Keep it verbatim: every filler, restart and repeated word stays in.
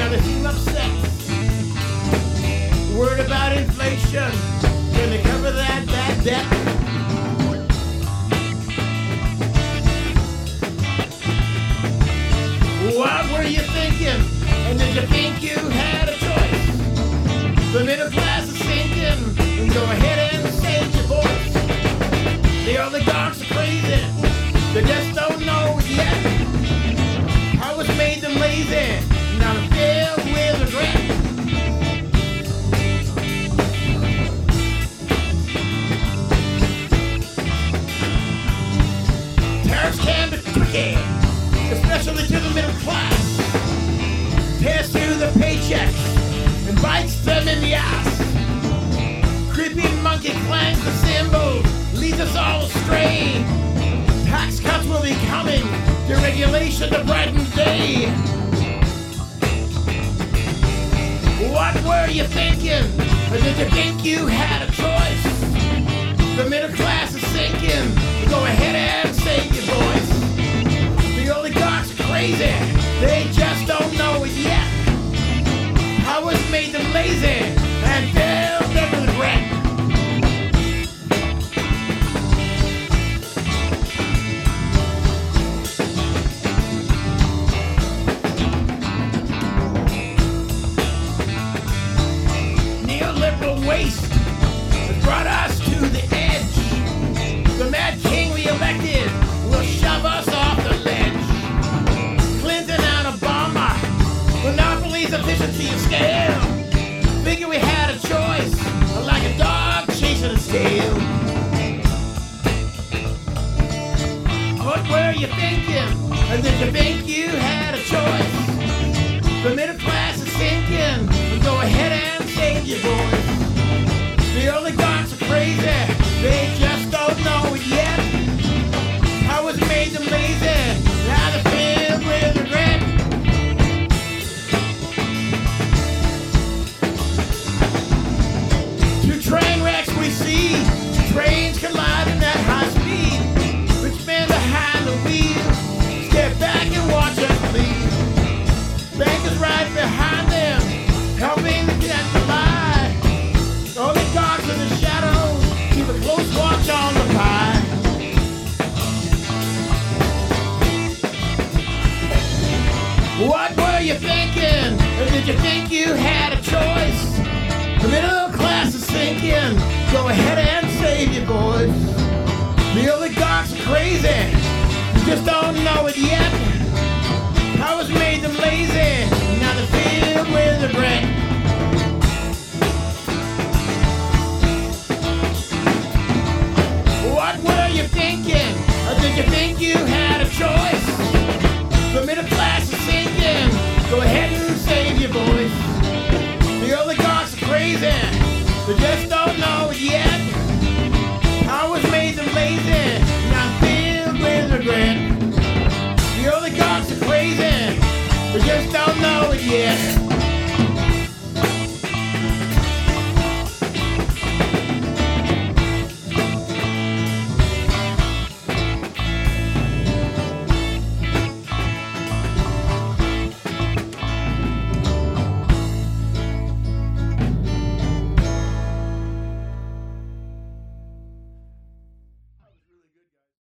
Now they seem upset. Word about inflation. Can they cover that, that debt? What were you thinking? And did you think you had a choice? The middle class is sinking. And go ahead and save your voice. The oligarchs are crazy. They just don't know it yet. I was made them lazy. Now I'm filled with regret. Tariffs can be tricky, especially to the middle class. Tears through the paycheck and bites them in the ass. Creepy monkey clangs the cymbal, leads us all astray. Tax cuts will be coming, deregulation to brighten day. What were you thinking? Or did you think you had a choice? The middle class is sinking. Go ahead and save your voice. The oligarchs are crazy. They just don't know it yet. I was made them lazy and filled them with regret. Neoliberal waste has brought us to the edge. The mad king we elected will shove us off the ledge. Clinton and Obama, monopolies, efficiency and scale. Figure we had a choice, like a dog chasing its tail. What were you thinking? Or did you think you had a choice? The middle class is sinking. Go ahead and save your voice. The oligarchs are crazy. They just don't know it yet. I was made them lazy. Now they're filled with regret. Two train wrecks we see. Trains colliding at high speed. Rich men behind the wheel. Step back and watch us bleed. Bankers right behind them, helping to get the lie. Oligarchs in the shadows keep a close watch on the pie. What were you thinking? Or did you think you had a choice? The middle class is sinking. Go ahead and save your voice. The oligarchs are crazy. You just don't know it yet.